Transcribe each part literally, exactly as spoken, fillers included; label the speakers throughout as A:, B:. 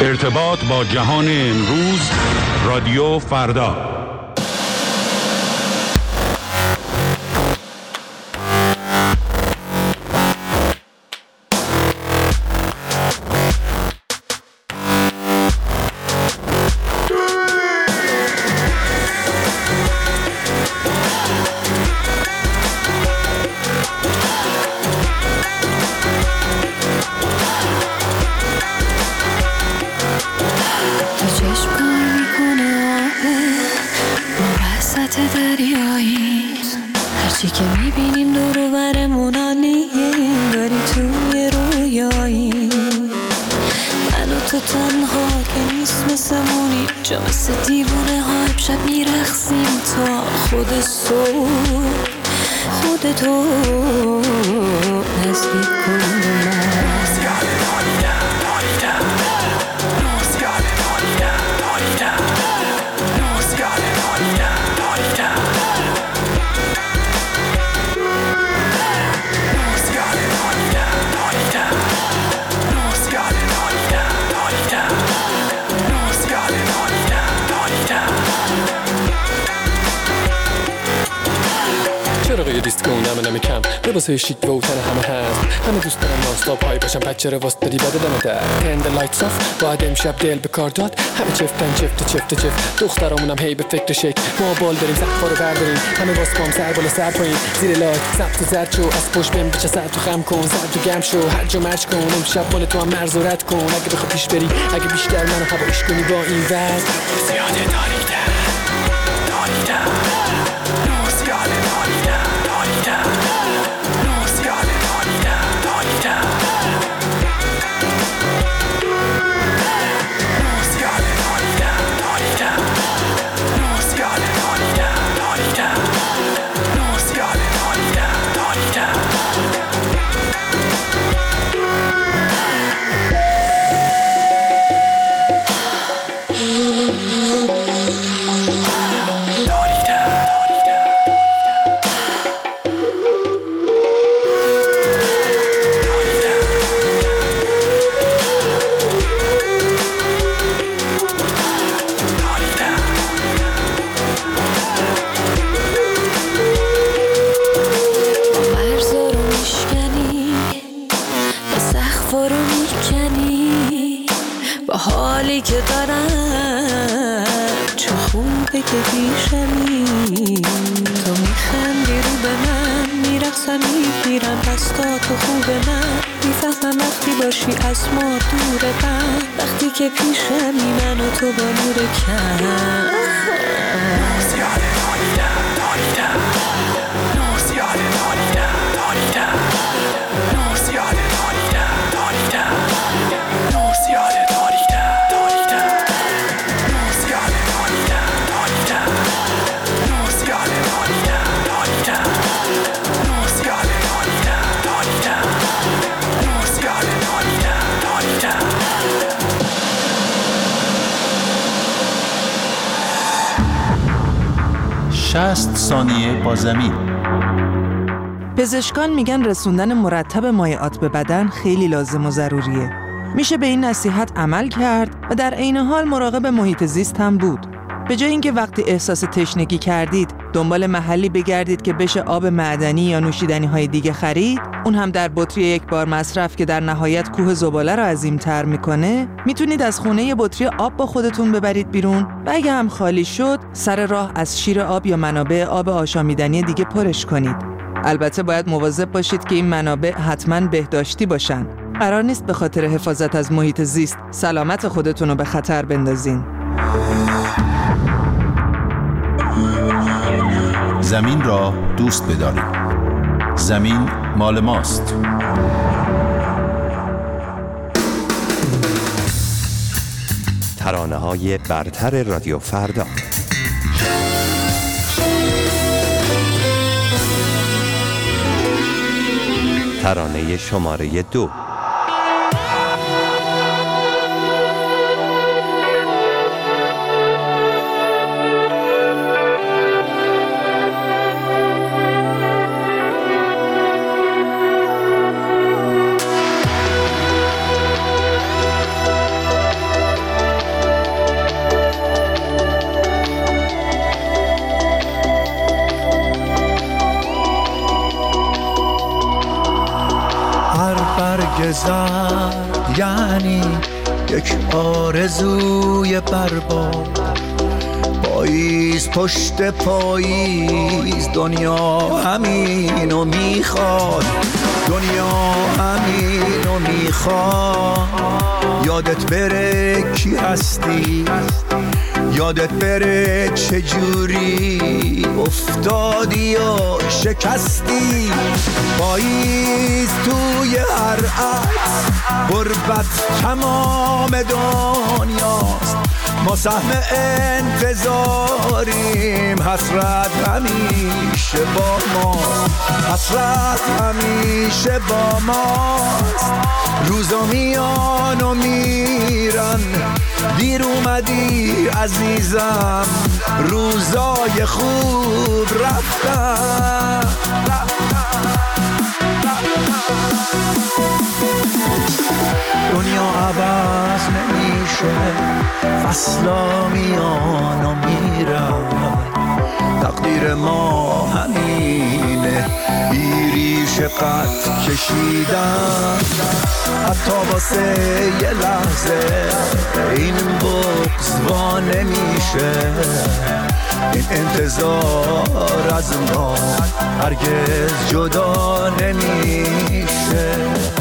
A: ارتباط با جهان امروز، رادیو فردا.
B: هرچی که میبینیم دور و برمون عالیه، داری توی رویایی من و تو تنها که نیست مثلمونی، جا مثل دیوونه ها امشب میرخصیم تا خود صبح، خودتو نزدیک کن به من.
C: چراغ دیسکو نمه نمه کم لباسه شیک و تن همه هست، همه دوست دارن نانستاپ های باشن، بچه رو واسه داری بده دمه در تند لایتس آف، باید امشب دل به کار داد، همه چفتن چفت چفت چفت، دخترامونم هی به فکر شک، ما بال داریم سقفا رو برداریم، همه باز پام سر بالا سر پایین، زیر لایت سبت و زرد شو، از پشت بهم بچه سر تو خم کن، سر تو گم شو، هر جا مرج کن، امشب مال تو هم مرز و رد کن، اگه بخوای پیش بری، اگه بیشتر منو هوایش کنی با این وضع زیاده تاریک‌تر تاریک‌تر
B: حالی که دارم چه خوبه که پیشمی، تو میخندی رو به من، میرقصم میگیرم دستا تو خوبه من، میفهمم وقتی باشی از ما دوره من، وقتی که پیشمی من و تو با نور کم زیاده نالیدم نالیدم زیاده نالیدم نالیدم زیاده نالیدم نالیدم زیاده
D: شصت ثانیه با زمین.
E: پزشکان میگن رسوندن مرتب مایعات به بدن خیلی لازم و ضروریه. میشه به این نصیحت عمل کرد و در عین حال مراقب محیط زیست هم بود. به جای اینکه وقتی احساس تشنگی کردید دنبال محلی بگردید که بشه آب معدنی یا نوشیدنی های دیگه خرید، اون هم در بطری یک بار مصرف که در نهایت کوه زباله رو عظیم‌تر میکنه، میتونید از خونه یه بطری آب با خودتون ببرید بیرون و اگه هم خالی شد سر راه از شیر آب یا منابع آب آشامیدنی دیگه پرش کنید. البته باید مواظب باشید که این منابع حتماً بهداشتی باشن. قرار نیست به خاطر حفاظت از محیط زیست سلامت خودتون رو به خطر بندازین.
D: زمین را دوست بدارید. زمین مال ماست.
F: ترانه‌های برتر رادیو فردا. ترانه شماره دو.
G: برگ زرد یعنی یک آرزوی برباد. پاییز پشت پاییز دنیا همینو میخواد، دنیا همینو میخواد. یادت بره کی هستی، یادت بره چجوری افتادی و شکستی. پاییز توی هر عکس غربت تمام دنیاست. ما سهم انتظاریم، حسرت همیشه با ماست، حسرت همیشه با ماست. روزا میان و میرن، دیر اومدی عزیزم، روزای خوب رفتن. دنیا عوض نمیشه، فصلا میان و میرن. تقدیر ما همینه، بیریش قد کشیدن. حتی واسه یه لحظه این بغض وا نمیشه. این انتظار از ما هرگز جدا نمیشه.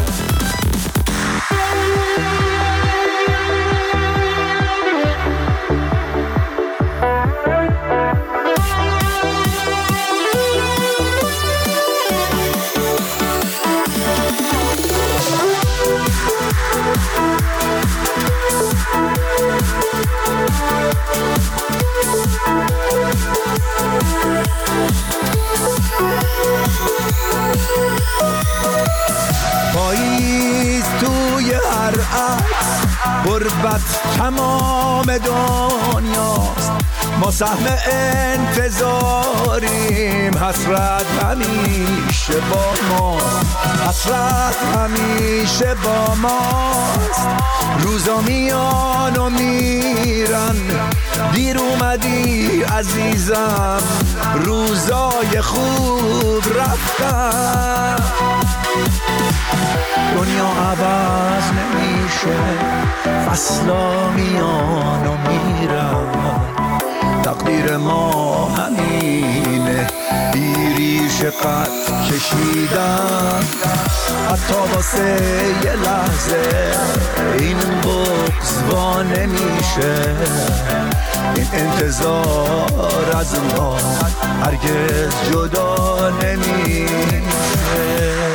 G: پاییز توی هر عکس غربت تمام دنیاست. ما سهم انتظاریم، حسرت همیشه با ماست، حسرت همیشه با ماست. روزا میان و میرن، دیر اومدی عزیزم، روزای خوب رفتن. دنیا عوض نمیشه، فصلا میان و میرن. تقدیر ما همینه، بیریش قد کشیدن. حتی واسه یه لحظه این بغض وا نمیشه. این انتظار از ما هرگز جدا نمیشه.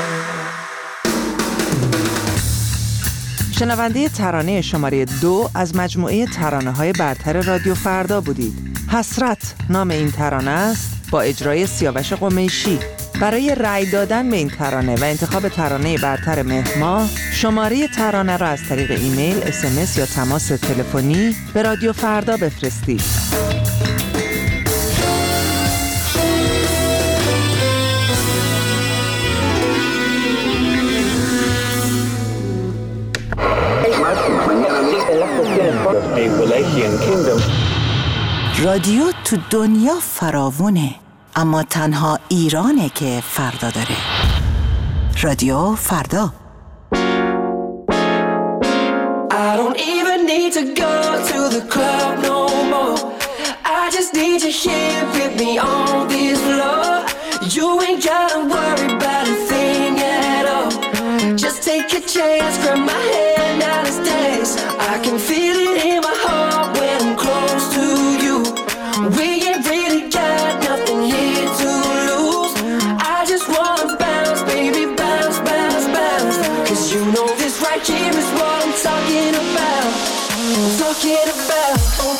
E: شنونده ترانه شماره دو از مجموعه ترانه‌های برتر رادیو فردا بودید. حسرت نام این ترانه است، با اجرای سیاوش قمیشی. برای رأی دادن به این ترانه و انتخاب ترانه برتر مهر شماره ترانه را از طریق ایمیل، اس ام اس یا تماس تلفنی به رادیو فردا بفرستید.
H: رادیو تو دنیا فراوونه، اما تنها ایرانه که فردا داره. رادیو فردا.
B: I don't even need to go to the club no more. I just need you here with me on this floor. You ain't gotta worry about a thing at all. Just take a chance, grab my hand, now let's dance. I can feel it in my heart when I'm close to you. We ain't really got nothing here to lose. I just wanna bounce, baby, bounce, bounce, bounce. Cause you know this right here is what I'm talking about. I'm talking about.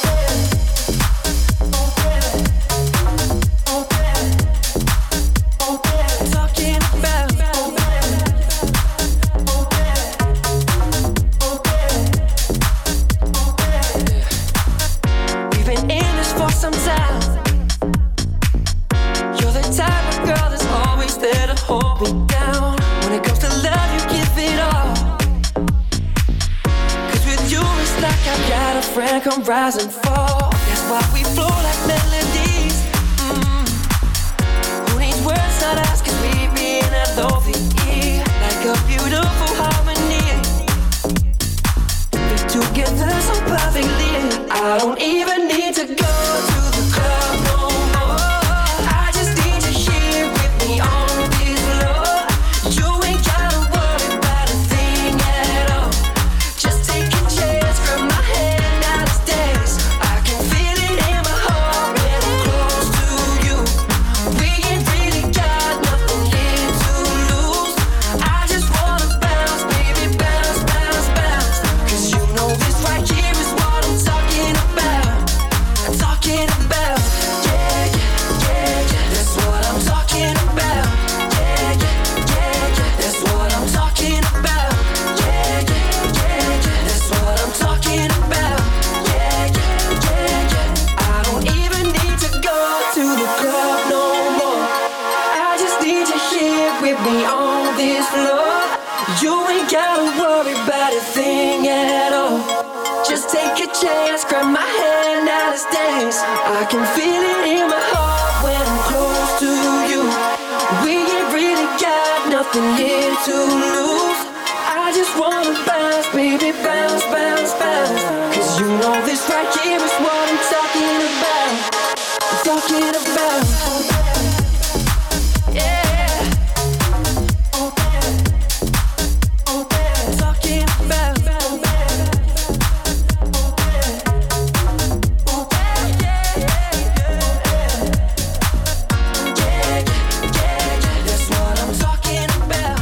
B: Come rise and fall. That's why we flow like melodies. Mm. Who needs words not us? Cause we be in a lovely Like a beautiful harmony. I don't even need to go to the club no more. I just need you here with me on this floor. You ain't gotta worry about a thing at all. Just take a chance, grab my hand, now let's dance. I can feel it in my heart when I'm close to you. We ain't really got nothing here to lose. I just wanna bounce, baby, bounce, bounce, bounce. Cause you know this right here is what I'm talking about. I'm talking about. Yeah, yeah, yeah, yeah. That's what I'm talking about. Yeah, yeah, yeah, yeah. That's what I'm talking about. Yeah, yeah, yeah, yeah. That's what I'm talking about. Yeah, yeah, yeah, yeah. I don't even need to go to the club no more. I just need you here with me on this floor. You ain't gotta worry about a thing at all. Just take a chance, grab my hand, now let's dance. I can feel it in my heart when I'm close to you. We ain't really got nothing here to lose. I just wanna bounce, baby, bounce, bounce, bounce. Cause you know this right here is what I'm talking about. I'm talking about. Yeah. Talking about. That's what I'm talking about.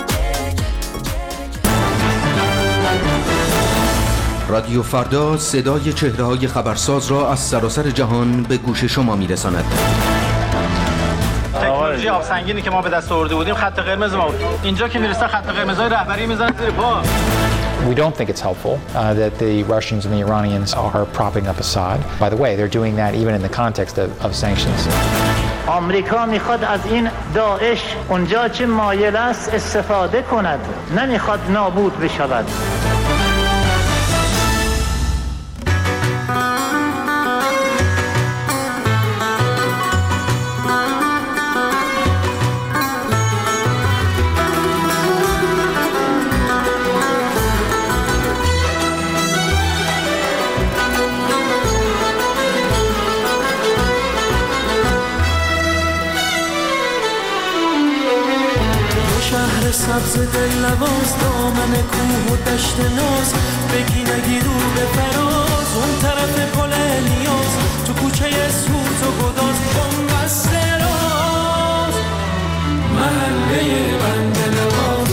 I: رادیو فردا صدای چهره‌های خبرساز را از سراسر جهان به گوش شما می‌رساند.
J: تکنولوژی آب سنگینی که ما به دست آورده بودیم خط قرمز ما بود. اینجا که میرسه خط قرمزای رهبری میزنن زیر پا.
K: We don't think it's helpful uh, that the Russians and the Iranians are propping up Assad. By the way, they're doing that even in the context of, of sanctions.
L: آمریکا میخواد از این داعش اونجا چه مایل است استفاده کند، نمیخواد نابود بشود.
B: سبز دل لواز دامن کوه و دشت ناز بگی نگی رو به فراز اون طرف پل نیاز تو کوچه سوز و گداز بنبست راز محله بند نواز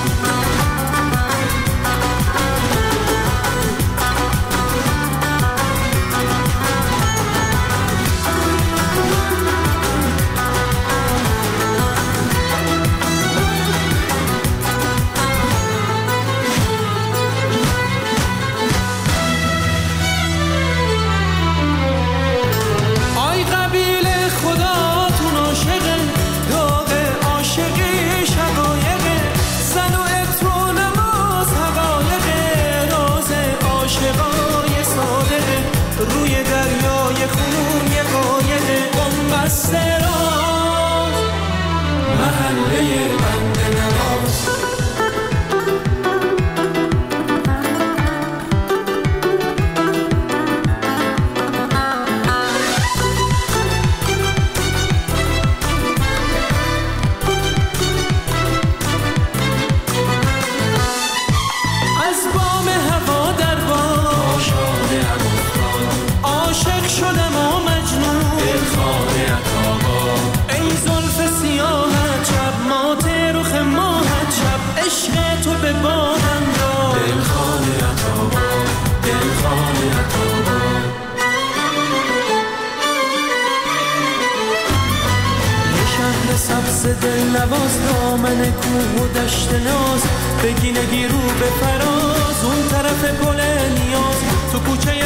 B: سبز دل لواز دامن کوه و دشت ناز بگی نگی رو به فراز اون طرف پل نیاز تو کوچه